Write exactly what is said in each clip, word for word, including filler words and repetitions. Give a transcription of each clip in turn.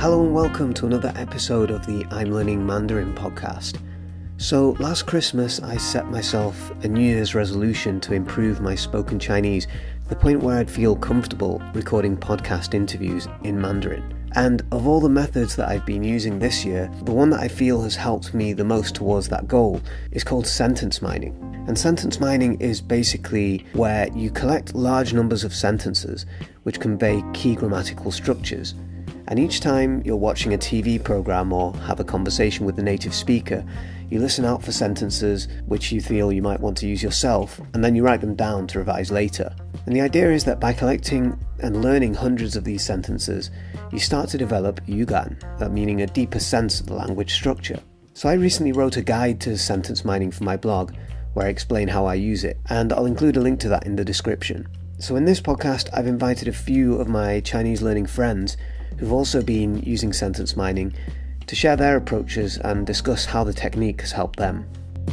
Hello and welcome to another episode of the I'm Learning Mandarin podcast. So last Christmas I set myself a New Year's resolution to improve my spoken Chinese to the point where I'd feel comfortable recording podcast interviews in Mandarin. And of all the methods that I've been using this year, the one that I feel has helped me the most towards that goal is called sentence mining. And sentence mining is basically where you collect large numbers of sentences which convey key grammatical structures. And each time you're watching a T V program or have a conversation with the native speaker, you listen out for sentences which you feel you might want to use yourself, and then you write them down to revise later. And the idea is that by collecting and learning hundreds of these sentences, you start to develop yugan, meaning a deeper sense of the language structure. So I recently wrote a guide to sentence mining for my blog, where I explain how I use it, and I'll include a link to that in the description. So in this podcast, I've invited a few of my Chinese learning friends who've also been using sentence mining to share their approaches and discuss how the technique has helped them.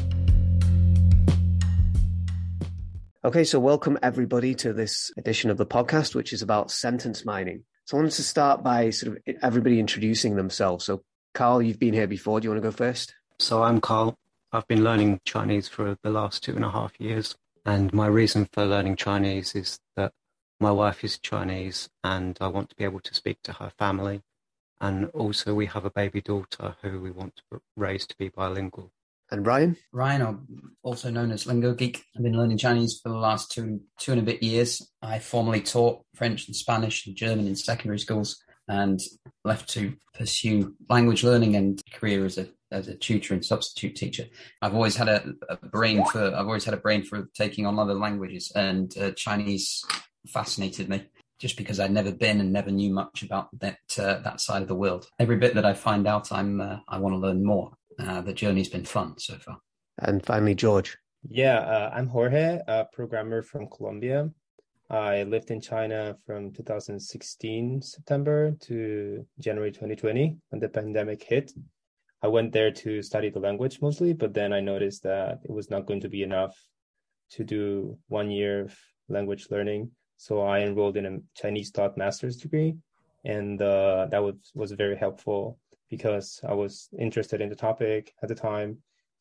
Okay, so welcome everybody to this edition of the podcast, which is about sentence mining. So I wanted to start by sort of everybody introducing themselves. So Carl, you've been here before. Do you want to go first? So I'm Carl. I've been learning Chinese for the last two and a half years. And my reason for learning Chinese is that my wife is Chinese and I want to be able to speak to her family. And also we have a baby daughter who we want to raise to be bilingual. And Ryan? Ryan, or also known as Lingo Geek. I've been learning Chinese for the last two, two and a bit years. I formerly taught French and Spanish and German in secondary schools and left to pursue language learning and career as a as a tutor and substitute teacher. I've always had a, a brain for I've always had a brain for taking on other languages, and uh, Chinese fascinated me just because I'd never been and never knew much about that uh, that side of the world. Every bit that I find out, I'm uh, I want to learn more. Uh, the journey's been fun so far. And finally, George. Yeah, uh, I'm Jorge, a programmer from Colombia. I lived in China from two thousand sixteen September to January twenty twenty when the pandemic hit. I went there to study the language mostly, but then I noticed that it was not going to be enough to do one year of language learning. So I enrolled in a Chinese taught master's degree, and uh, that was, was very helpful because I was interested in the topic at the time.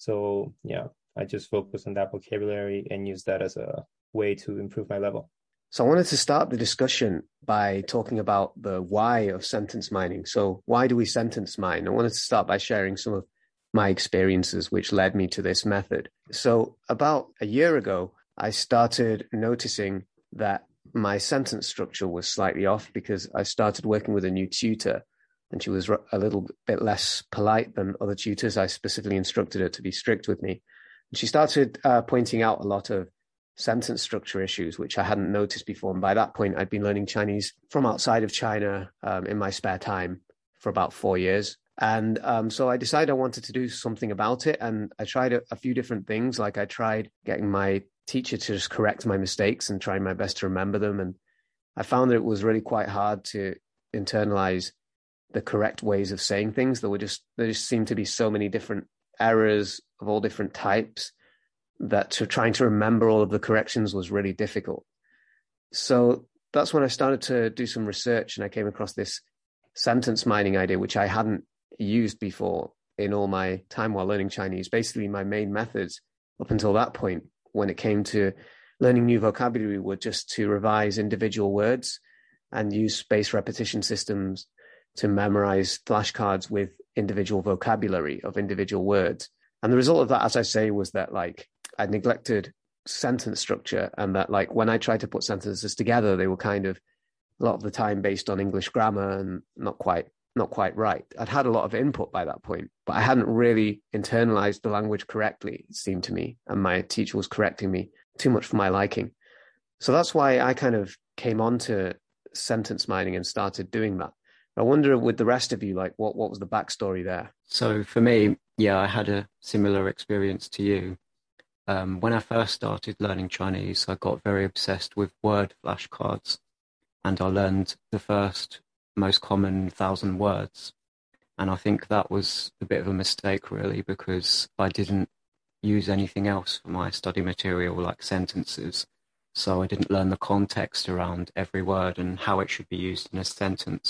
So yeah, I just focused on that vocabulary and used that as a way to improve my level. So I wanted to start the discussion by talking about the why of sentence mining. So why do we sentence mine? I wanted to start by sharing some of my experiences which led me to this method. So about a year ago, I started noticing that my sentence structure was slightly off because I started working with a new tutor and she was a little bit less polite than other tutors. I specifically instructed her to be strict with me. And she started uh, pointing out a lot of sentence structure issues, which I hadn't noticed before. And by that point, I'd been learning Chinese from outside of China um, in my spare time for about four years. And um, so I decided I wanted to do something about it. And I tried a, a few different things. Like I tried getting my teacher to just correct my mistakes and trying my best to remember them. And I found that it was really quite hard to internalize the correct ways of saying things. There were just, there just seemed to be so many different errors of all different types that to trying to remember all of the corrections was really difficult. So that's when I started to do some research and I came across this sentence mining idea, which I hadn't used before in all my time while learning Chinese. Basically, my main methods up until that point, when it came to learning new vocabulary, were just to revise individual words and use spaced repetition systems to memorize flashcards with individual vocabulary of individual words. And the result of that, as I say, was that like I neglected sentence structure, and that like when I tried to put sentences together, they were kind of a lot of the time based on English grammar and not quite not quite right. I'd had a lot of input by that point, but I hadn't really internalized the language correctly, it seemed to me, and my teacher was correcting me too much for my liking. So that's why I kind of came on to sentence mining and started doing that. I wonder with the rest of you, like what, what was the backstory there? So for me, yeah, I had a similar experience to you. Um, when I first started learning Chinese, I got very obsessed with word flashcards, and I learned the first most common thousand words. And I think that was a bit of a mistake, really, because I didn't use anything else for my study material, like sentences. So I didn't learn the context around every word and how it should be used in a sentence.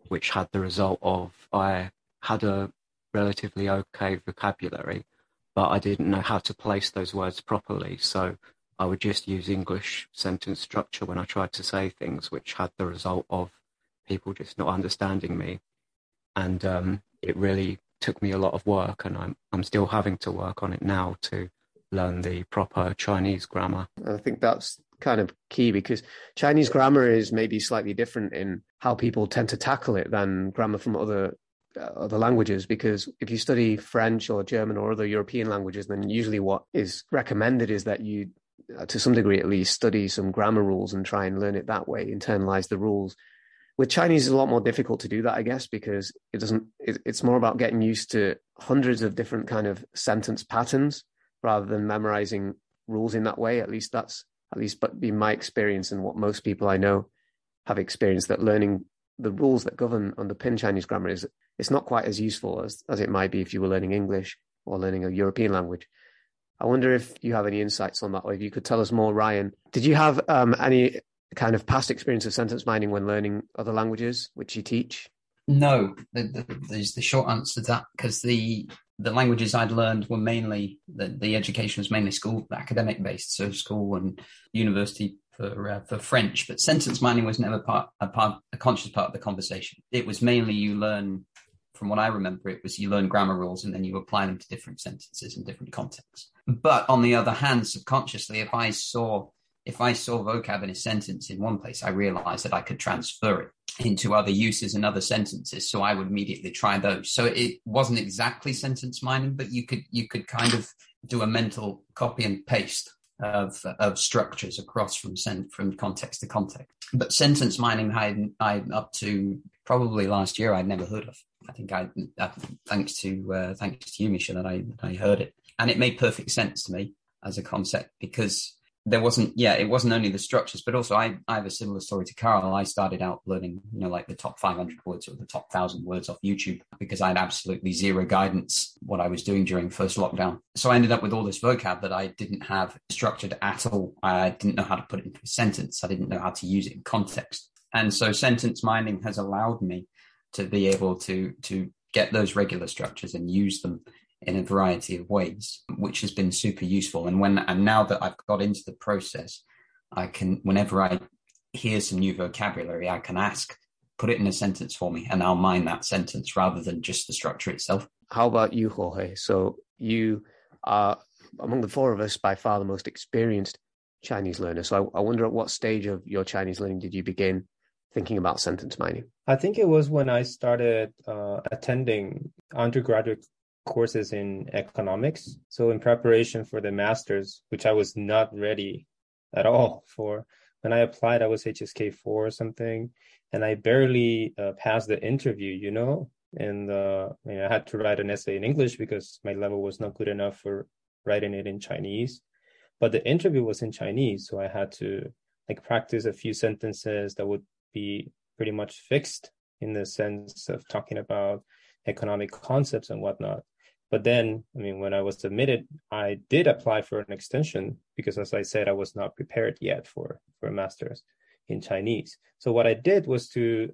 which had the result of I had a relatively okay vocabulary, but I didn't know how to place those words properly. So I would just use English sentence structure when I tried to say things, which had the result of people just not understanding me. And um, it really took me a lot of work, and I'm I'm still having to work on it now to learn the proper Chinese grammar. I think that's kind of key, because Chinese grammar is maybe slightly different in how people tend to tackle it than grammar from other uh, other languages. Because if you study French or German or other European languages, then usually what is recommended is that you, uh, to some degree at least, study some grammar rules and try and learn it that way, internalize the rules. With Chinese, it's a lot more difficult to do that, I guess, because it doesn't. It, it's more about getting used to hundreds of different kind of sentence patterns rather than memorizing rules in that way. At least that's at least but be my experience, and what most people I know have experienced, that learning the rules that govern underpin Chinese grammar is it's not quite as useful as as it might be if you were learning English or learning a European language. I wonder if you have any insights on that, or if you could tell us more, Ryan. Did you have um, any kind of past experience of sentence mining when learning other languages, which you teach? No, the, the, there's the short answer to that, because the the languages I'd learned were mainly, the, the education was mainly school, academic based, so school and university for uh, for French, but sentence mining was never part a part a conscious part of the conversation. It was mainly you learn, from what I remember, it was you learn grammar rules and then you apply them to different sentences in different contexts. But on the other hand, subconsciously, if I saw If I saw vocab in a sentence in one place, I realized that I could transfer it into other uses and other sentences. So I would immediately try those. So it wasn't exactly sentence mining, but you could you could kind of do a mental copy and paste of of structures across from sen- from context to context. But sentence mining, I I up to probably last year, I'd never heard of. I think I, uh, thanks to uh, thanks to you, Misha, that I that I heard it, and it made perfect sense to me as a concept, because there wasn't, yeah, it wasn't only the structures, but also I, I have a similar story to Carl. I started out learning, you know, like the top five hundred words or the top one thousand words off YouTube, because I had absolutely zero guidance what I was doing during first lockdown. So I ended up with all this vocab that I didn't have structured at all. I didn't know how to put it into a sentence. I didn't know how to use it in context. And so sentence mining has allowed me to be able to, to get those regular structures and use them in a variety of ways, which has been super useful. And when and now that I've got into the process, I can, whenever I hear some new vocabulary, I can ask, put it in a sentence for me, and I'll mine that sentence rather than just the structure itself. How about you, Jorge? So you are, among the four of us, by far the most experienced Chinese learner. So I, I wonder, at what stage of your Chinese learning did you begin thinking about sentence mining? I think it was when I started uh, attending undergraduate courses in economics. So in preparation for the master's, which I was not ready at all for. When I applied, I was H S K four or something, and I barely uh, passed the interview, you know, and uh, I, mean, I had to write an essay in English because my level was not good enough for writing it in Chinese. But the interview was in Chinese, so I had to like practice a few sentences that would be pretty much fixed in the sense of talking about economic concepts and whatnot. But then, I mean, when I was admitted, I did apply for an extension because, as I said, I was not prepared yet for, for a master's in Chinese. So what I did was to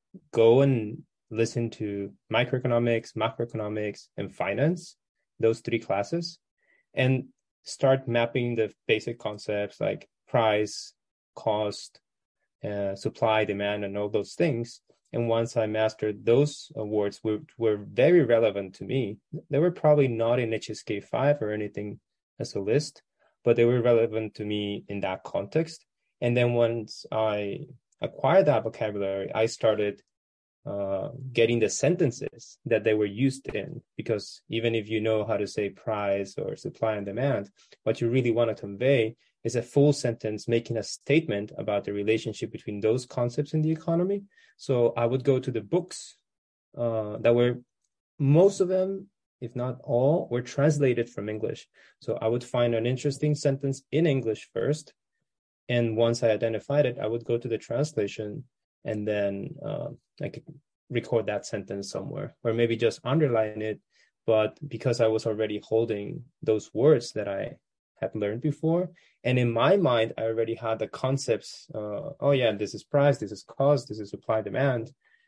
go and listen to microeconomics, macroeconomics, and finance, those three classes, and start mapping the basic concepts like price, cost, uh, supply, demand, and all those things. And once I mastered those words, which were very relevant to me, they were probably not in H S K five or anything as a list, but they were relevant to me in that context. And then once I acquired that vocabulary, I started uh, getting the sentences that they were used in, because even if you know how to say price or supply and demand, what you really want to convey is a full sentence making a statement about the relationship between those concepts in the economy. So I would go to the books uh, that were, most of them, if not all, were translated from English. So I would find an interesting sentence in English first. And once I identified it, I would go to the translation, and then uh, I could record that sentence somewhere, or maybe just underline it. But because I was already holding those words that I had learned before, and in my mind, I already had the concepts, uh, oh yeah, this is price, this is cost, this is supply, demand.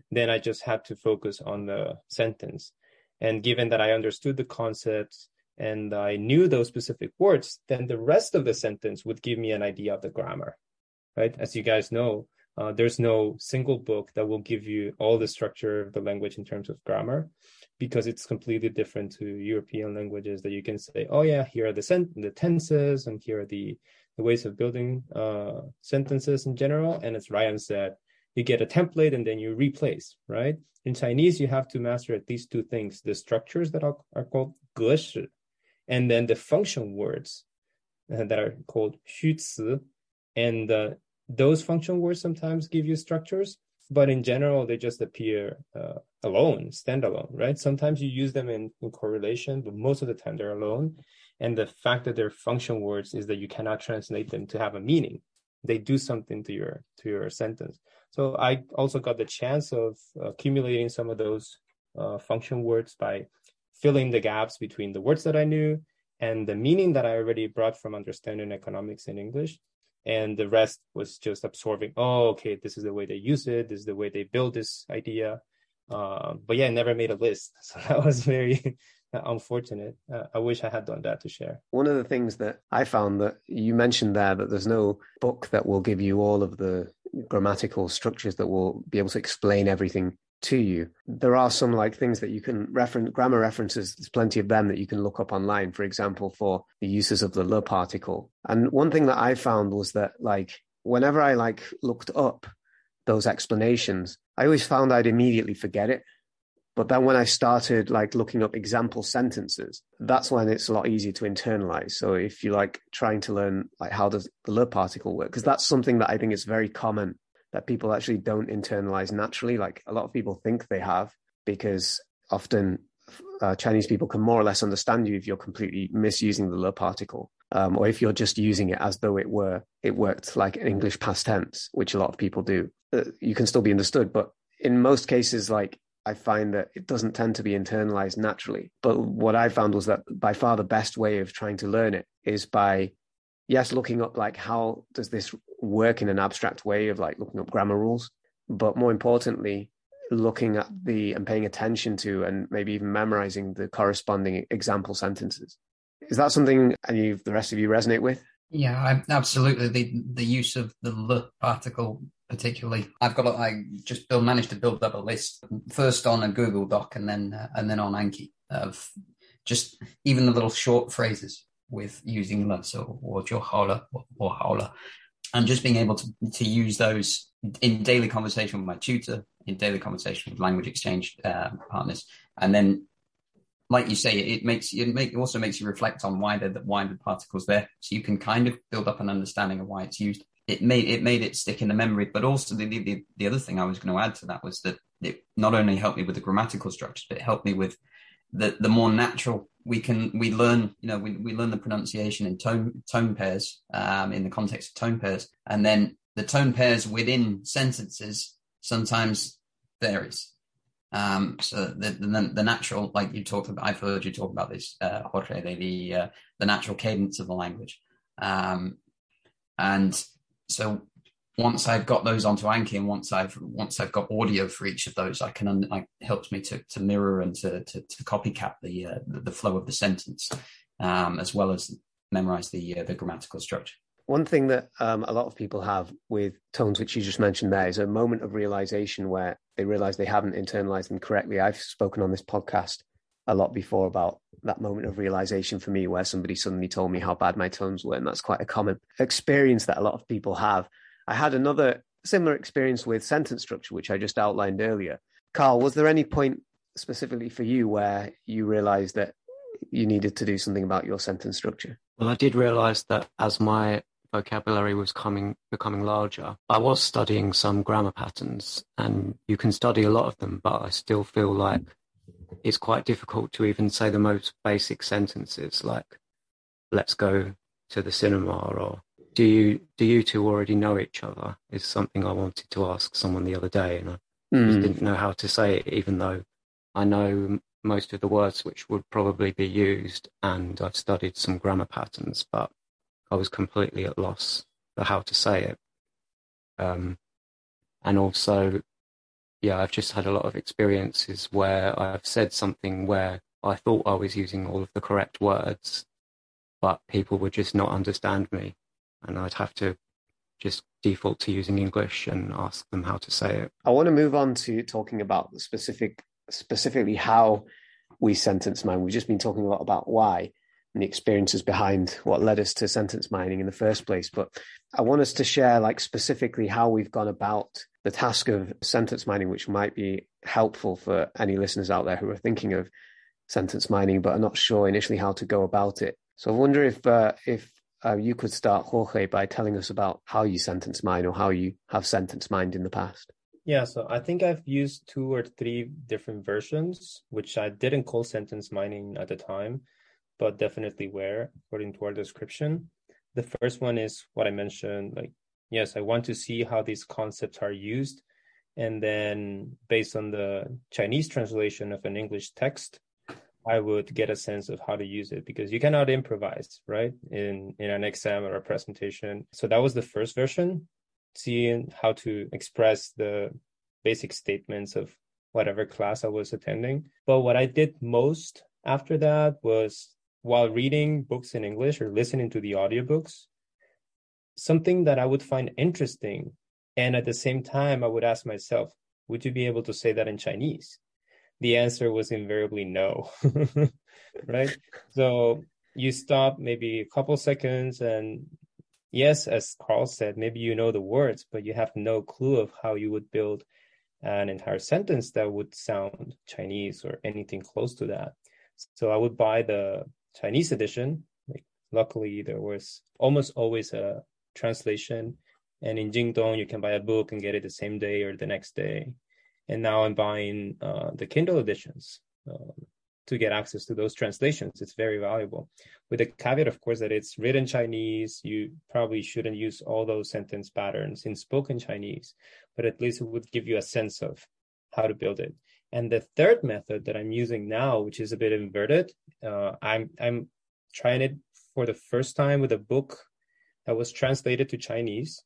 then I just had to focus on the sentence. And given that I understood the concepts and I knew those specific words, then the rest of the sentence would give me an idea of the grammar, right? As you guys know, uh, there's no single book that will give you all the structure of the language in terms of grammar, because it's completely different to European languages that you can say, oh yeah, here are the sen- the tenses, and here are the, the ways of building uh, sentences in general. And as Ryan said, you get a template and then you replace, right? In Chinese, you have to master at least two things: the structures that are, are called 格式, and then the function words uh, that are called 虚词. And uh, those function words sometimes give you structures, but in general, they just appear uh, alone, standalone, right? Sometimes you use them in, in correlation, but most of the time they're alone. And the fact that they're function words is that you cannot translate them to have a meaning. They do something to your to your sentence. So I also got the chance of accumulating some of those uh, function words by filling the gaps between the words that I knew and the meaning that I already brought from understanding economics in English. And the rest was just absorbing, oh, okay, this is the way they use it, this is the way they build this idea. Uh, but yeah, I never made a list. So that was very unfortunate. Uh, I wish I had done that to share. One of the things that I found that you mentioned there, that there's no book that will give you all of the grammatical structures that will be able to explain everything to you. There are some like things that you can reference, grammar references, there's plenty of them that you can look up online, for example, for the uses of the le particle. And one thing that I found was that like whenever I like looked up those explanations, I always found I'd immediately forget it. But then when I started like looking up example sentences, that's when it's a lot easier to internalize. So if you like trying to learn like how does the le particle work, because that's something that I think is very common that people actually don't internalize naturally. Like a lot of people think they have, because often uh, Chinese people can more or less understand you if you're completely misusing the le particle, um, or if you're just using it as though it were it worked like an English past tense, which a lot of people do. Uh, you can still be understood, but in most cases, like I find that it doesn't tend to be internalized naturally. But what I found was that by far the best way of trying to learn it is by, yes, looking up like how does this work in an abstract way of like looking up grammar rules, but more importantly, looking at the and paying attention to and maybe even memorizing the corresponding example sentences. Is that something any of the rest of you resonate with? Yeah, I, absolutely. The the use of the le particle particularly. I've got a, I just build, managed to build up a list first on a Google Doc and then uh, and then on Anki of just even the little short phrases with using le, so or 就好了 or 好了, and just being able to to use those in daily conversation with my tutor, in daily conversation with language exchange uh, partners, and then, like you say, it makes it make it also makes you reflect on why the why the particle's there, so you can kind of build up an understanding of why it's used. It made it made it stick in the memory, but also the the, the other thing I was going to add to that was that it not only helped me with the grammatical structures, but it helped me with the the more natural. We can we learn you know we we learn the pronunciation in tone tone pairs um, in the context of tone pairs, and then the tone pairs within sentences sometimes varies. Um, so the, the the natural, like you talked about, I've heard you talk about this, uh, Jorge, the uh, the natural cadence of the language, um, and so once I've got those onto Anki, and once I've once I've got audio for each of those, I can it helps me to to mirror and to to, to copycat the, uh, the the flow of the sentence, um, as well as memorize the uh, the grammatical structure. One thing that um, a lot of people have with tones, which you just mentioned there, is a moment of realization where they realize they haven't internalized them correctly. I've spoken on this podcast a lot before about that moment of realization for me, where somebody suddenly told me how bad my tones were, and that's quite a common experience that a lot of people have. I had another similar experience with sentence structure, which I just outlined earlier. Carl, was there any point specifically for you where you realized that you needed to do something about your sentence structure? Well, I did realize that as my vocabulary was coming becoming larger, I was studying some grammar patterns, and you can study a lot of them, but I still feel like it's quite difficult to even say the most basic sentences like let's go to the cinema, or do you do you two already know each other, is something I wanted to ask someone the other day, and I mm. just didn't know how to say it, even though I know most of the words which would probably be used and I've studied some grammar patterns, but I was completely at loss for how to say it. Um, and also yeah, I've just had a lot of experiences where I've said something where I thought I was using all of the correct words, but people would just not understand me, and I'd have to just default to using English and ask them how to say it. I want to move on to talking about the specific, specifically how we sentence mine. We've just been talking a lot about why and the experiences behind what led us to sentence mining in the first place. But I want us to share like specifically how we've gone about the task of sentence mining, which might be helpful for any listeners out there who are thinking of sentence mining, but are not sure initially how to go about it. So I wonder if, uh, if uh, you could start, Jorge, by telling us about how you sentence mine or how you have sentence mined in the past. Yeah, so I think I've used two or three different versions, which I didn't call sentence mining at the time, but definitely were, according to our description. The first one is what I mentioned, like, yes, I want to see how these concepts are used. And then based on the Chinese translation of an English text, I would get a sense of how to use it, because you cannot improvise, right, in, in an exam or a presentation. So that was the first version, seeing how to express the basic statements of whatever class I was attending. But what I did most after that was, while reading books in English or listening to the audiobooks, something that I would find interesting. And at the same time, I would ask myself, would you be able to say that in Chinese? The answer was invariably no, right? So you stop maybe a couple seconds and yes, as Carl said, maybe you know the words, but you have no clue of how you would build an entire sentence that would sound Chinese or anything close to that. So I would buy the Chinese edition. Like, luckily, there was almost always a translation. And in Jingdong, you can buy a book and get it the same day or the next day. And now I'm buying uh, the Kindle editions um, to get access to those translations. It's very valuable. With the caveat, of course, that it's written Chinese. You probably shouldn't use all those sentence patterns in spoken Chinese, but at least it would give you a sense of how to build it. And the third method that I'm using now, which is a bit inverted, uh, I'm I'm trying it for the first time with a book that was translated to Chinese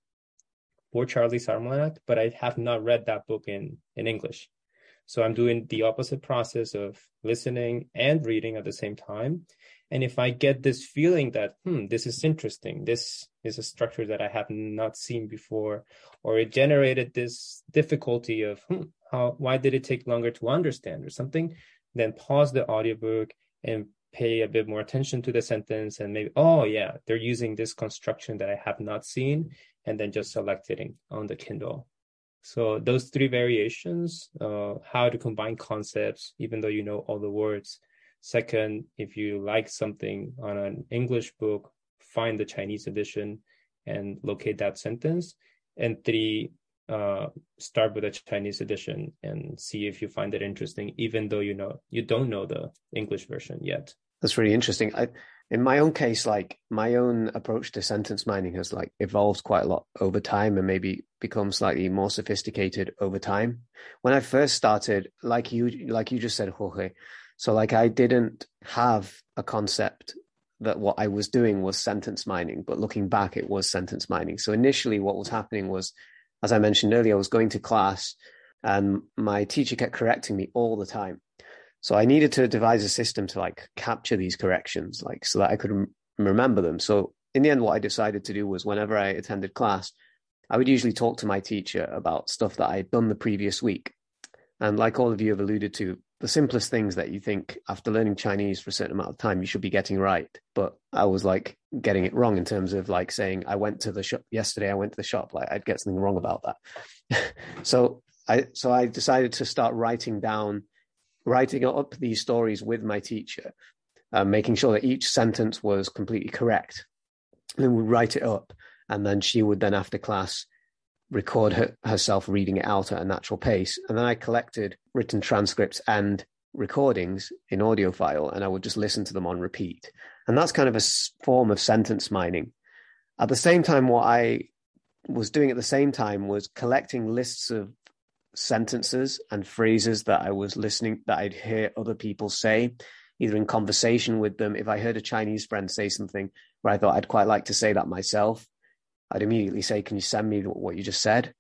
for Charlie's Almanac, but I have not read that book in, in English. So I'm doing the opposite process of listening and reading at the same time. And if I get this feeling that, hmm, this is interesting, this is a structure that I have not seen before, or it generated this difficulty of, hmm, how, why did it take longer to understand or something, then pause the audiobook and pay a bit more attention to the sentence and maybe, oh yeah, they're using this construction that I have not seen, and then just select it in, on the Kindle. So those three variations, uh, how to combine concepts, even though you know all the words. Second, if you like something on an English book, find the Chinese edition and locate that sentence. And three, uh, start with a Chinese edition and see if you find it interesting, even though you know you don't know the English version yet. That's really interesting. I, in my own case, like my own approach to sentence mining has like evolved quite a lot over time and maybe become slightly more sophisticated over time. When I first started, like you, like you just said, Jorge, so like I didn't have a concept that what I was doing was sentence mining, but looking back, it was sentence mining. So initially what was happening was, as I mentioned earlier, I was going to class and my teacher kept correcting me all the time. So I needed to devise a system to like capture these corrections, like so that I could rem- remember them. So in the end, what I decided to do was whenever I attended class, I would usually talk to my teacher about stuff that I'd done the previous week. And like all of you have alluded to, the simplest things that you think after learning Chinese for a certain amount of time, you should be getting right. But I was like getting it wrong in terms of like saying, I went to the shop yesterday, I went to the shop, like I'd get something wrong about that. so I, so I decided to start writing down writing up these stories with my teacher, uh, making sure that each sentence was completely correct. And then we'd write it up. And then she would then, after class, record her, herself reading it out at a natural pace. And then I collected written transcripts and recordings in audio file, and I would just listen to them on repeat. And that's kind of a form of sentence mining. At the same time, what I was doing at the same time was collecting lists of sentences and phrases that I was listening, that I'd hear other people say, either in conversation with them. If I heard a Chinese friend say something where I thought I'd quite like to say that myself, I'd immediately say, can you send me what you just said?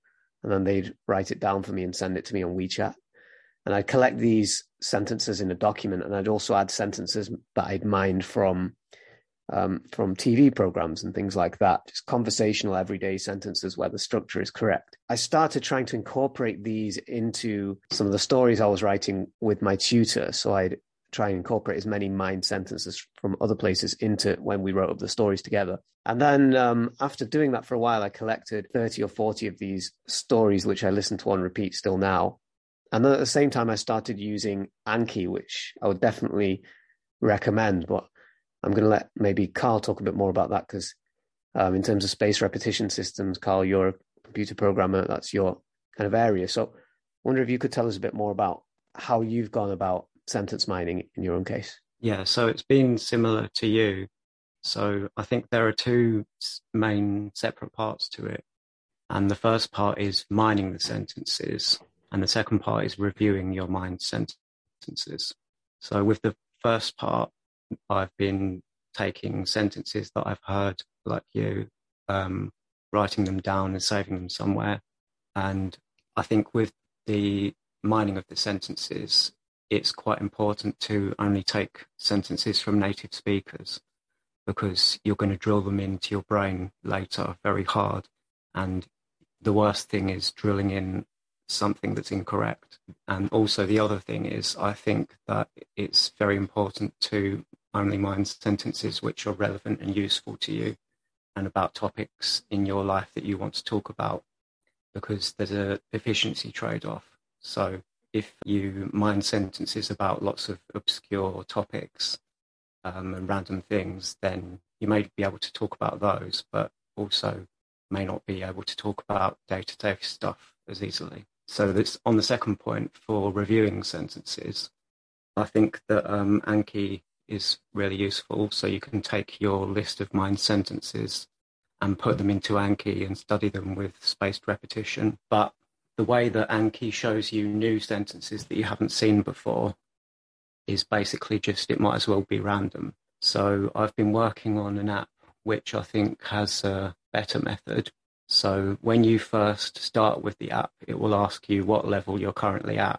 and then they'd write it down for me and send it to me on WeChat. And I'd collect these sentences in a document, and I'd also add sentences that I'd mined from um, from T V programs and things like that, just conversational everyday sentences where the structure is correct. I started trying to incorporate these into some of the stories I was writing with my tutor. So I'd try and incorporate as many mined sentences from other places into when we wrote up the stories together. And then um, after doing that for a while, I collected thirty or forty of these stories, which I listen to on repeat still now. And then at the same time, I started using Anki, which I would definitely recommend, but I'm going to let maybe Carl talk a bit more about that, because um, in terms of space repetition systems, Carl, you're a computer programmer, that's your kind of area. So I wonder if you could tell us a bit more about how you've gone about sentence mining in your own case. Yeah, so it's been similar to you. So I think there are two main separate parts to it. And the first part is mining the sentences, and the second part is reviewing your mined sentences. So with the first part, I've been taking sentences that I've heard, like you, um, writing them down and saving them somewhere. And I think with the mining of the sentences, it's quite important to only take sentences from native speakers, because you're going to drill them into your brain later very hard. And the worst thing is drilling in something that's incorrect. And also the other thing is, I think that it's very important to only mine sentences which are relevant and useful to you and about topics in your life that you want to talk about, because there's a efficiency trade-off. So if you mine sentences about lots of obscure topics um, and random things, then you may be able to talk about those, but also may not be able to talk about day-to-day stuff as easily. So that's on the second point for reviewing sentences. I think that um, Anki is really useful. So you can take your list of mined sentences and put them into Anki and study them with spaced repetition. But the way that Anki shows you new sentences that you haven't seen before is basically just, it might as well be random. So I've been working on an app which I think has a better method. So when you first start with the app, it will ask you what level you're currently at.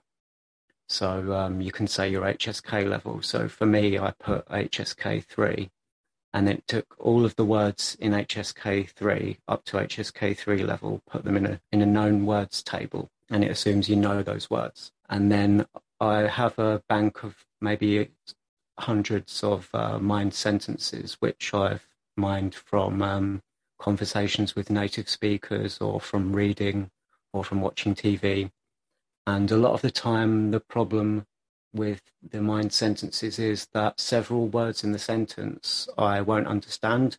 So um, you can say your H S K level. So for me, I put H S K three, and it took all of the words in H S K three up to H S K three level, put them in a in a known words table, and it assumes you know those words. And then I have a bank of maybe hundreds of uh, mined sentences, which I've mined from um, conversations with native speakers, or from reading, or from watching T V. And a lot of the time, the problem with the mined sentences is that several words in the sentence I won't understand.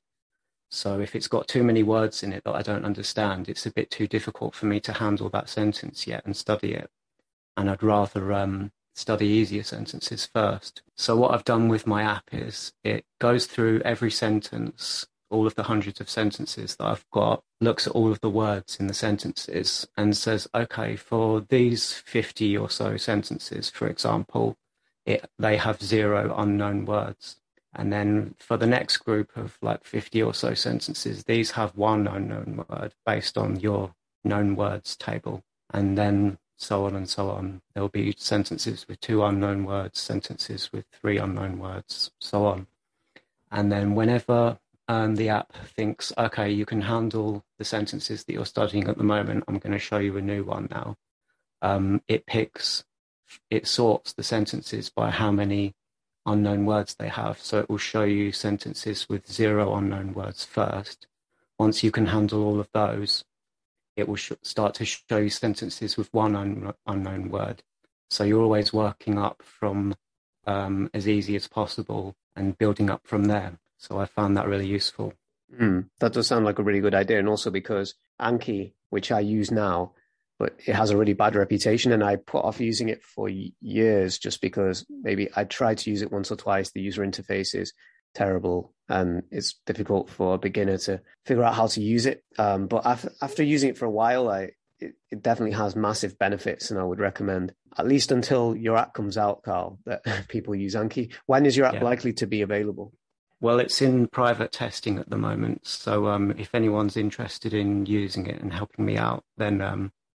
So if it's got too many words in it that I don't understand, it's a bit too difficult for me to handle that sentence yet and study it. And I'd rather um, study easier sentences first. So what I've done with my app is it goes through every sentence, all of the hundreds of sentences that I've got, looks at all of the words in the sentences and says, okay, for these fifty or so sentences, for example, it, they have zero unknown words. And then for the next group of like fifty or so sentences, these have one unknown word based on your known words table. And then so on and so on. There'll be sentences with two unknown words, sentences with three unknown words, so on. And then whenever um, the app thinks, okay, you can handle the sentences that you're studying at the moment, I'm going to show you a new one now. Um, it picks, it sorts the sentences by how many unknown words they have. So it will show you sentences with zero unknown words first. Once you can handle all of those, it will sh- start to show you sentences with one un- unknown word. So you're always working up from um, as easy as possible and building up from there. So I found that really useful. Mm, that does sound like a really good idea. And also because Anki, which I use now, but it has a really bad reputation, and I put off using it for years just because maybe I tried to use it once or twice. The user interface is terrible and it's difficult for a beginner to figure out how to use it. Um, but after, after using it for a while, I it, it definitely has massive benefits, and I would recommend, at least until your app comes out, Carl, that people use Anki. When is your app yeah. likely to be available? Well, it's in private testing at the moment. So um, if anyone's interested in using it and helping me out, then um,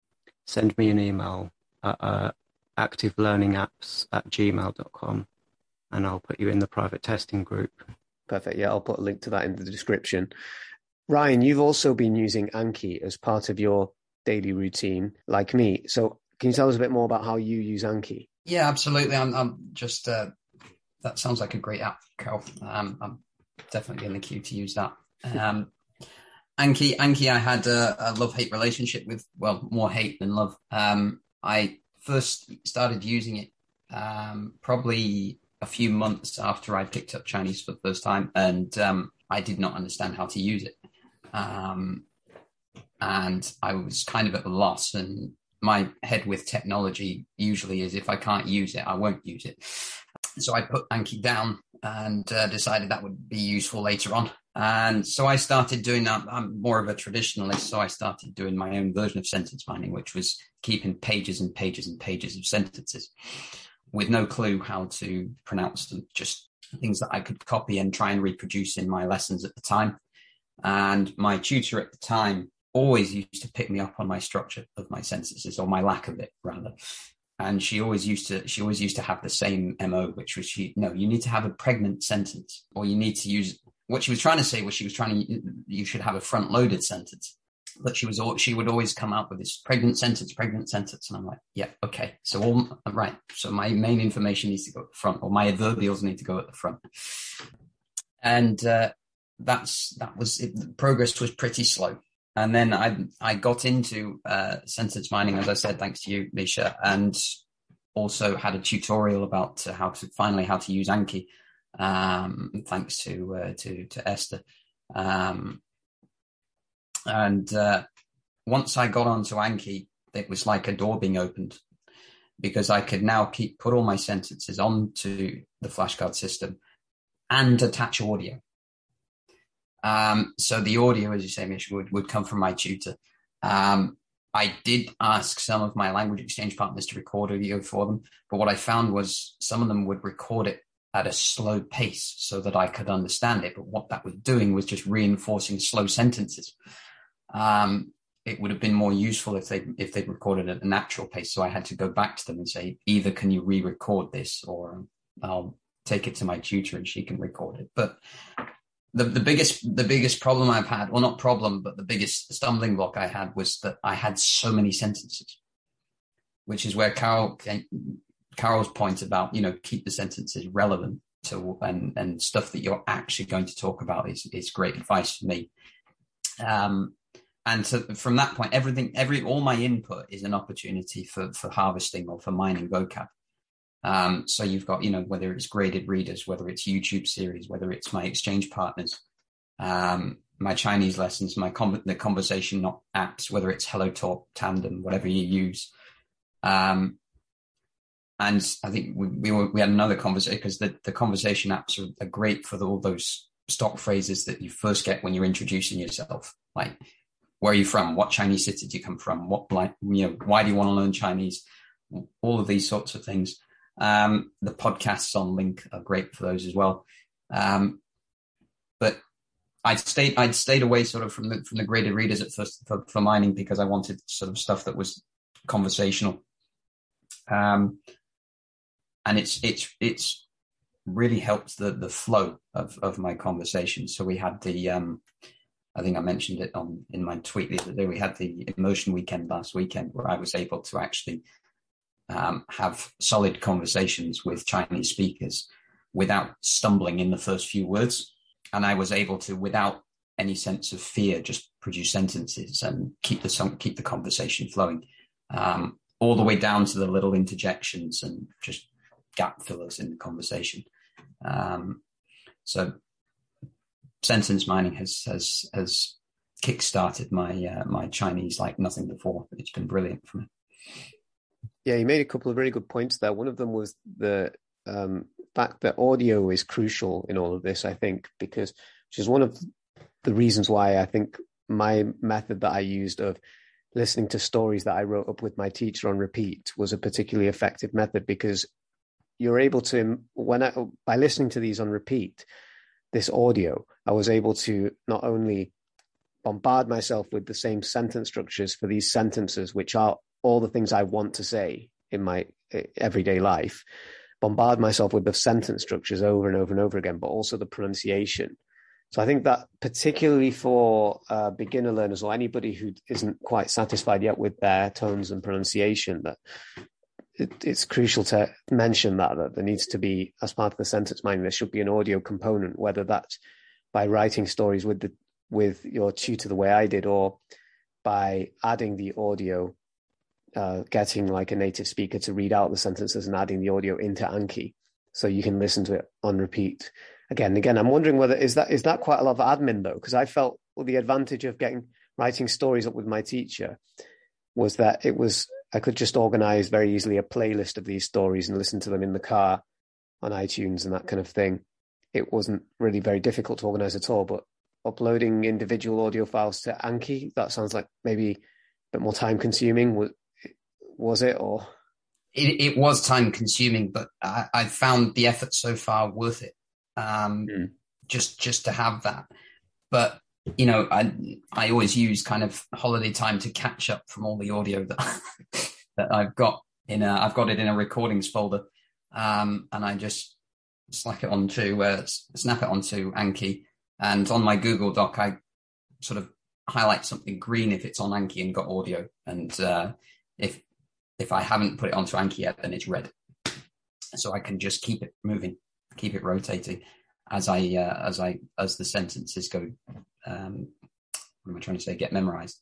send me an email at uh, activelearningapps at gmail dot com, and I'll put you in the private testing group. Perfect. Yeah, I'll put a link to that in the description. Ryan, you've also been using Anki as part of your daily routine, like me. So can you tell us a bit more about how you use Anki? Yeah, absolutely. I'm, I'm just, uh, that sounds like a great app, Carl. Um, I'm definitely in the queue to use that. Um, Anki, Anki, I had a, a love-hate relationship with, well, more hate than love. Um, I first started using it um, probably a few months after I picked up Chinese for the first time, and um, I did not understand how to use it. Um, and I was kind of at a loss, and my head with technology usually is if I can't use it, I won't use it. So I put Anki down and uh, decided that would be useful later on. And so I started doing that. I'm more of a traditionalist, so I started doing my own version of sentence mining, which was keeping pages and pages and pages of sentences with no clue how to pronounce them, just things that I could copy and try and reproduce in my lessons at the time. And my tutor at the time always used to pick me up on my structure of my sentences, or my lack of it, rather. And she always used to, she always used to have the same M O, which was she, no, you need to have a pregnant sentence, or you need to use, what she was trying to say was she was trying to, you should have a front loaded sentence. But she was, she would always come out with this pregnant sentence, pregnant sentence. And I'm like, yeah, okay. So all right. So my main information needs to go at the front, or my adverbials need to go at the front. And, uh, that's, that was it. Progress was pretty slow. And then I I got into uh, sentence mining, as I said, thanks to you, Misha, and also had a tutorial about uh, how to finally how to use Anki, um, thanks to uh, to to Esther. Um, and uh, once I got onto Anki, it was like a door being opened, because I could now keep put all my sentences onto the flashcard system and attach audio. Um, so the audio, as you say, Mish, would, would come from my tutor. Um, I did ask some of my language exchange partners to record audio for them, but what I found was some of them would record it at a slow pace so that I could understand it. But what that was doing was just reinforcing slow sentences. Um, it would have been more useful if they if they'd recorded at a natural pace. So I had to go back to them and say, either can you re-record this, or I'll take it to my tutor and she can record it. But The, the biggest the biggest problem I've had, well, not problem, but the biggest stumbling block I had was that I had so many sentences, which is where Carol Carol's point about, you know, keep the sentences relevant to and and stuff that you're actually going to talk about is is great advice for me. Um, and so from that point, everything, every all my input is an opportunity for for harvesting or for mining vocab. Um, so you've got, you know, whether it's graded readers, whether it's YouTube series, whether it's my exchange partners, um, my Chinese lessons, my com- the conversation not apps, whether it's HelloTalk, Tandem, whatever you use. Um, and I think we we, were, we had another conversation, because the, the conversation apps are, are great for the, all those stock phrases that you first get when you're introducing yourself, like, where are you from? What Chinese city do you come from? What, like, you know, why do you want to learn Chinese? All of these sorts of things. Um, the podcasts on Link are great for those as well. Um, but I'd stayed, I'd stayed away sort of from the, from the graded readers at first for, for mining, because I wanted sort of stuff that was conversational. Um, and it's, it's, it's really helped the, the flow of, of my conversation. So we had the, um, I think I mentioned it on, in my tweet the other day, we had the immersion weekend last weekend, where I was able to actually Um, have solid conversations with Chinese speakers without stumbling in the first few words. And I was able to, without any sense of fear, just produce sentences and keep the keep the conversation flowing, um, all the way down to the little interjections and just gap fillers in the conversation. Um, so sentence mining has has has kickstarted my uh, my Chinese like nothing before. It's been brilliant for me. Yeah, you made a couple of really good points there. One of them was the um, fact that audio is crucial in all of this, I think, because which is one of the reasons why I think my method that I used of listening to stories that I wrote up with my teacher on repeat was a particularly effective method, because you're able to, when I, by listening to these on repeat, this audio, I was able to not only bombard myself with the same sentence structures for these sentences, which are all the things I want to say in my everyday life, bombard myself with the sentence structures over and over and over again, but also the pronunciation. So I think that particularly for uh, beginner learners or anybody who isn't quite satisfied yet with their tones and pronunciation, that it, it's crucial to mention that, that there needs to be, as part of the sentence mining, there should be an audio component, whether that's by writing stories with the with your tutor the way I did, or by adding the audio, uh, getting like a native speaker to read out the sentences and adding the audio into Anki, so you can listen to it on repeat again and again. I'm wondering whether is that is that quite a lot of admin though, because I felt well, the advantage of getting writing stories up with my teacher was that it was I could just organize very easily a playlist of these stories and listen to them in the car on iTunes and that kind of thing. It wasn't really very difficult to organize at all, but uploading individual audio files to Anki, that sounds like maybe a bit more time consuming. Was, was it, or? It, it was time consuming, but I, I found the effort so far worth it. Um, mm. Just just to have that. But, you know, I I always use kind of holiday time to catch up from all the audio that, that I've got in a, I've got it in a recordings folder. Um, and I just slack it onto, uh, snap it onto Anki. And on my Google Doc, I sort of highlight something green if it's on Anki and got audio. And uh, if if I haven't put it onto Anki yet, then it's red. So I can just keep it moving, keep it rotating as I uh, as I as the sentences go. Um, what am I trying to say? Get memorized.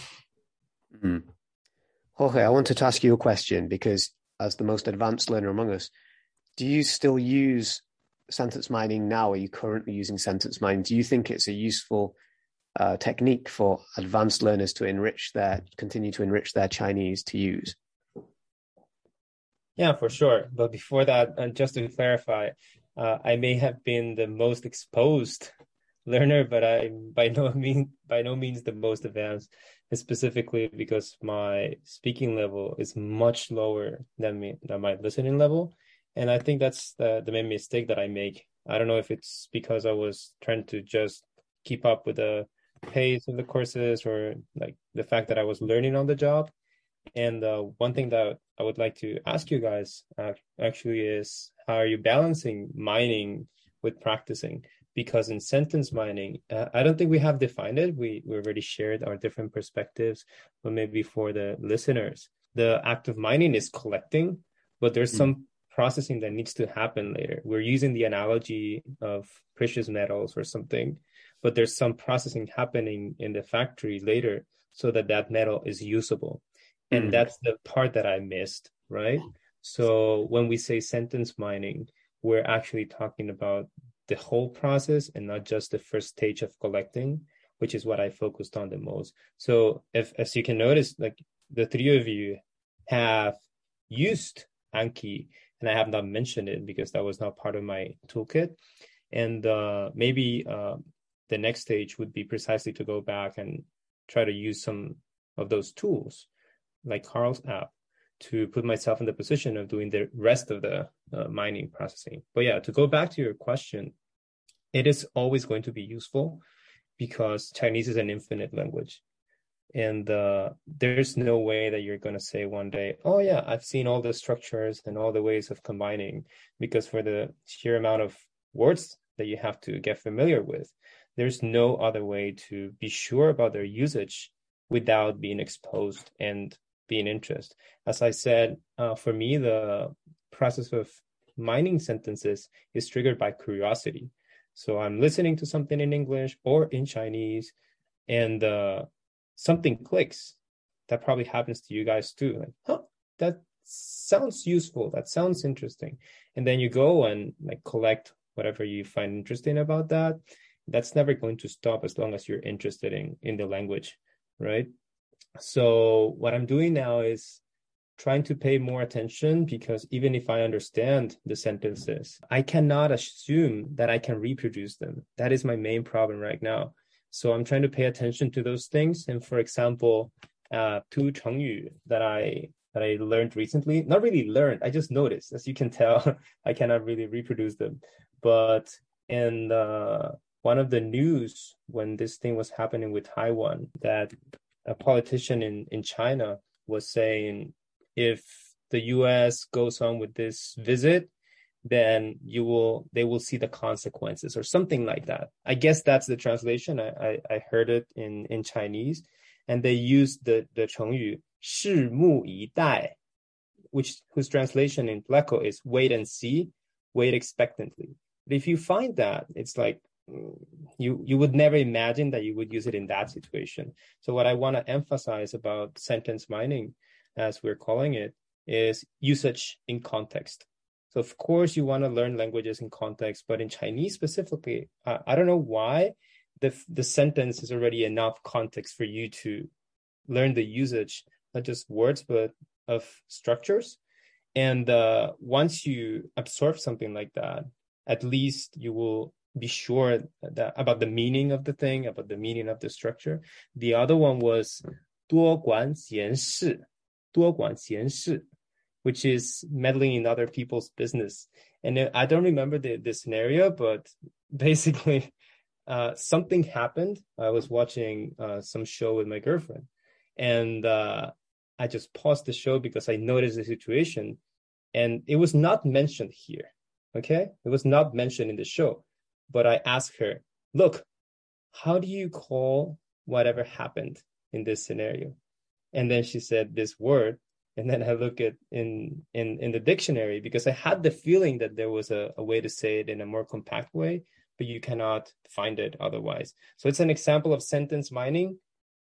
Mm. Jorge, I wanted to ask you a question, because as the most advanced learner among us, do you still use sentence mining now? Are you currently using sentence mining? Do you think it's a useful uh, technique for advanced learners to enrich their, continue to enrich their Chinese to use? Yeah, for sure. But before that, and just to clarify, uh, I may have been the most exposed learner, but I'm by no means by no means the most advanced, specifically because my speaking level is much lower than me than my listening level. And I think that's the, the main mistake that I make. I don't know if it's because I was trying to just keep up with the pace of the courses, or like the fact that I was learning on the job. And uh, one thing that I would like to ask you guys uh, actually is, how are you balancing mining with practicing? Because in sentence mining, uh, I don't think we have defined it. We, we already shared our different perspectives, but maybe for the listeners, the act of mining is collecting, but there's mm. some processing that needs to happen later. We're using the analogy of precious metals or something, but there's some processing happening in the factory later so that that metal is usable. And mm. that's the part that I missed, right? So when we say sentence mining, we're actually talking about the whole process and not just the first stage of collecting, which is what I focused on the most. So if, as you can notice, like the three of you have used Anki, and I have not mentioned it because that was not part of my toolkit. And uh, maybe uh, the next stage would be precisely to go back and try to use some of those tools, like Carl's app, to put myself in the position of doing the rest of the uh, mining processing. But yeah, to go back to your question, it is always going to be useful because Chinese is an infinite language. And uh, there's no way that you're going to say one day, oh yeah, I've seen all the structures and all the ways of combining, because for the sheer amount of words that you have to get familiar with, there's no other way to be sure about their usage without being exposed and being interested. As I said, uh, for me, the process of mining sentences is triggered by curiosity. So I'm listening to something in English or in Chinese, and uh, something clicks. That probably happens to you guys too. Like, huh, that sounds useful. That sounds interesting. And then you go and like collect whatever you find interesting about that. That's never going to stop as long as you're interested in, in the language, right? So what I'm doing now is trying to pay more attention, because even if I understand the sentences, I cannot assume that I can reproduce them. That is my main problem right now. So I'm trying to pay attention to those things. And for example, uh, two Chengyu that I that I learned recently, not really learned, I just noticed. As you can tell, I cannot really reproduce them. But in uh, one of the news, when this thing was happening with Taiwan, that a politician in, in China was saying, if the U S goes on with this visit, then you will they will see the consequences or something like that. I guess that's the translation. I I, I heard it in, in Chinese, and they used the the 成语拭目以待, which whose translation in Pleco is wait and see, wait expectantly. But if you find that, it's like you you would never imagine that you would use it in that situation. So what I want to emphasize about sentence mining, as we're calling it, is usage in context. So of course you want to learn languages in context, but in Chinese specifically, uh, I don't know why the the sentence is already enough context for you to learn the usage, not just words, but of structures. And uh, once you absorb something like that, at least you will be sure that about the meaning of the thing, about the meaning of the structure. The other one was 多管闲事,多管闲事, which is meddling in other people's business. And I don't remember the, the scenario, but basically uh, something happened. I was watching uh, some show with my girlfriend, and uh, I just paused the show because I noticed the situation, and it was not mentioned here. Okay, it was not mentioned in the show, but I asked her, look, how do you call whatever happened in this scenario? And then she said this word. And then I look at in, in, in the dictionary, because I had the feeling that there was a, a way to say it in a more compact way, but you cannot find it otherwise. So it's an example of sentence mining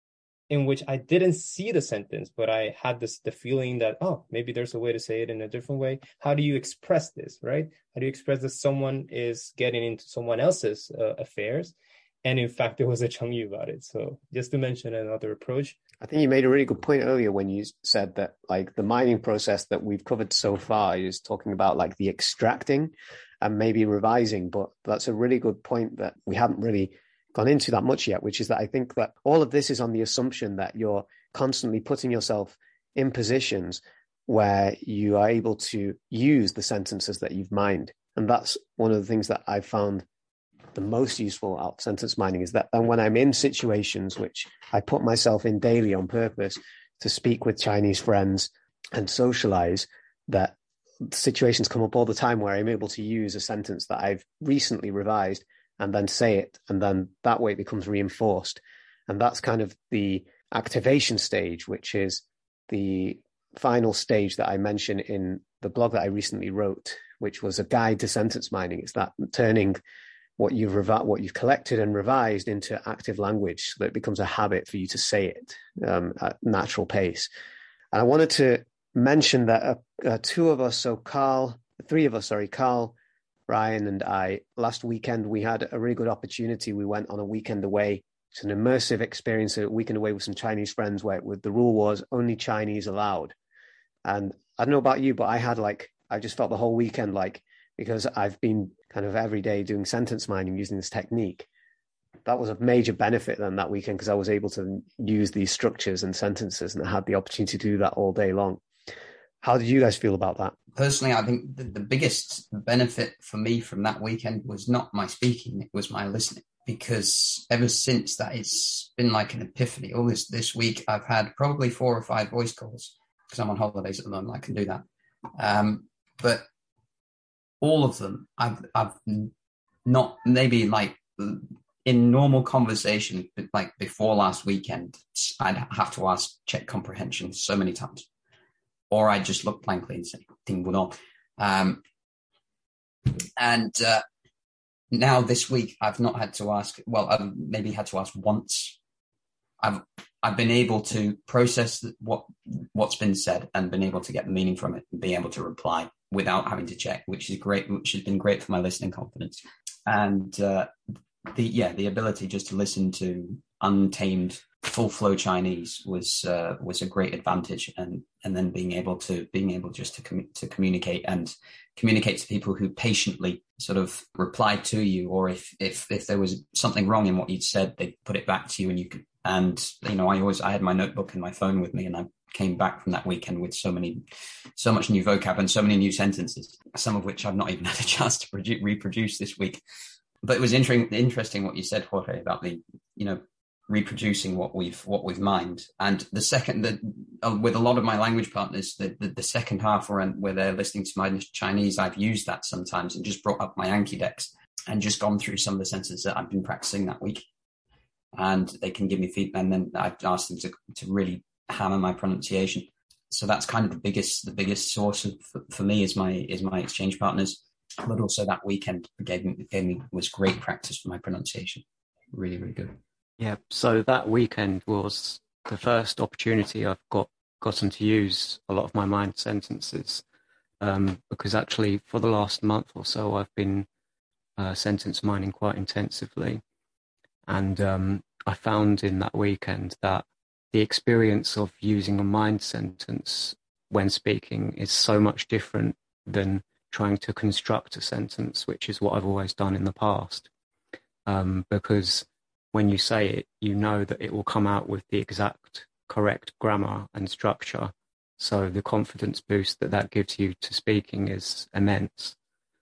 in which I didn't see the sentence, but I had this the feeling that, oh, maybe there's a way to say it in a different way. How do you express this, right? How do you express that someone is getting into someone else's uh, affairs? And in fact, there was a Chengyu about it. So just to mention another approach. I think you made a really good point earlier when you said that like the mining process that we've covered so far is talking about like the extracting and maybe revising. But that's a really good point that we haven't really gone into that much yet, which is that I think that all of this is on the assumption that you're constantly putting yourself in positions where you are able to use the sentences that you've mined. And that's one of the things that I've found the most useful out sentence mining, is that and when I'm in situations which I put myself in daily on purpose to speak with Chinese friends and socialize, that situations come up all the time where I'm able to use a sentence that I've recently revised and then say it, and then that way it becomes reinforced. And that's kind of the activation stage, which is the final stage that I mentioned in the blog that I recently wrote, which was a guide to sentence mining. It's that turning what you've revi- what you've collected and revised into active language so that it becomes a habit for you to say it um, at natural pace. And I wanted to mention that uh, uh, two of us, so Carl, three of us, sorry, Carl, Ryan and I, last weekend, we had a really good opportunity. We went on a weekend away. It's an immersive experience, a weekend away with some Chinese friends where it, the rule was only Chinese allowed. And I don't know about you, but I had like, I just felt the whole weekend like, because I've been kind of every day doing sentence mining using this technique. That was a major benefit then that weekend, because I was able to use these structures and sentences, and I had the opportunity to do that all day long. How did you guys feel about that? Personally, I think the, the biggest benefit for me from that weekend was not my speaking, it was my listening. Because ever since that, it's been like an epiphany. All this this week, I've had probably four or five voice calls, because I'm on holidays at the moment, I can do that. Um, but all of them, I've, I've not, maybe like in normal conversation, like before last weekend, I'd have to ask, check comprehension so many times. Or I just look blankly and say, "Ting wudong." Um And uh, now this week, I've not had to ask, well, I've maybe had to ask once. I've I've been able to process what, what's been said and been able to get the meaning from it and be able to reply without having to check, which is great, which has been great for my listening confidence. And uh, the, yeah, the ability just to listen to untamed full flow Chinese was, uh, was a great advantage. And, and then being able to, being able just to, com- to communicate and communicate to people who patiently sort of reply to you, or if, if, if there was something wrong in what you'd said, they put it back to you and you could, and, you know, I always, I had my notebook and my phone with me, and I came back from that weekend with so many, so much new vocab and so many new sentences, some of which I've not even had a chance to produ- reproduce this week. But it was inter- interesting what you said, Jorge, about the, you know, reproducing what we've what we've mined. And the second, the, uh, with a lot of my language partners, the, the, the second half where, where they're listening to my Chinese, I've used that sometimes and just brought up my Anki decks and just gone through some of the sentences that I've been practicing that week. And they can give me feedback, and then I've asked them to, to really hammer my pronunciation. So that's kind of the biggest the biggest source of, for, for me is my is my exchange partners. But also that weekend gave me, gave me was great practice for my pronunciation. Really, really good. Yeah, so that weekend was the first opportunity I've got gotten to use a lot of my mind sentences, um, because actually for the last month or so I've been uh, sentence mining quite intensively, and um, I found in that weekend that the experience of using a mind sentence when speaking is so much different than trying to construct a sentence, which is what I've always done in the past, um, because when you say it, you know that it will come out with the exact correct grammar and structure. So the confidence boost that that gives you to speaking is immense.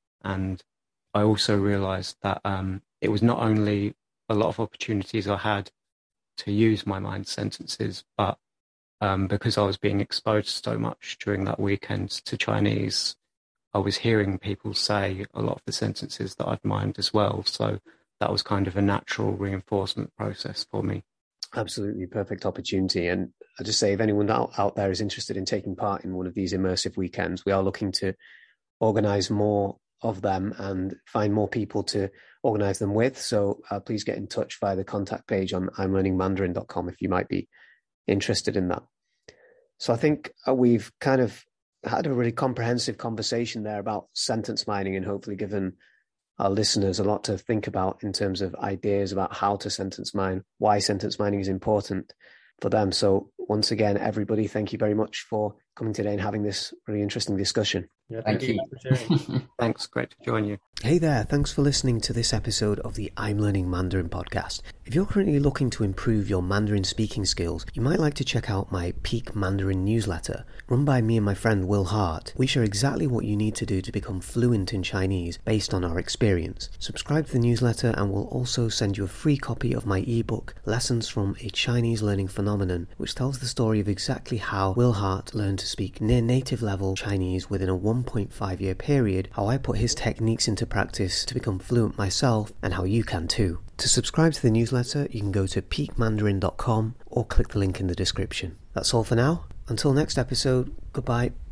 And I also realized that um, it was not only a lot of opportunities I had to use my mind sentences, but um, because I was being exposed so much during that weekend to Chinese, I was hearing people say a lot of the sentences that I'd mined as well. So that was kind of a natural reinforcement process for me. Absolutely perfect opportunity. And I just say, if anyone out, out there is interested in taking part in one of these immersive weekends, we are looking to organize more of them and find more people to organize them with. So uh, please get in touch via the contact page on I'm learning mandarin dot com if you might be interested in that. So I think uh, we've kind of had a really comprehensive conversation there about sentence mining, and hopefully given our listeners a lot to think about in terms of ideas about how to sentence mine, why sentence mining is important for them. So once again, everybody, thank you very much for coming today and having this really interesting discussion. Yeah, thank, thank you. you for sharing. Thanks, great to join you. Hey there, thanks for listening to this episode of the I'm Learning Mandarin podcast. If you're currently looking to improve your Mandarin speaking skills, you might like to check out my Peak Mandarin newsletter, run by me and my friend Will Hart. We share exactly what you need to do to become fluent in Chinese based on our experience. Subscribe to the newsletter and we'll also send you a free copy of my ebook, Lessons from a Chinese Learning Phenomenon, which tells the story of exactly how Will Hart learned to speak near native level Chinese within a one point five year period, how I put his techniques into practice to become fluent myself, and how you can too. To subscribe to the newsletter, you can go to peak mandarin dot com or click the link in the description. That's all for now. Until next episode, goodbye.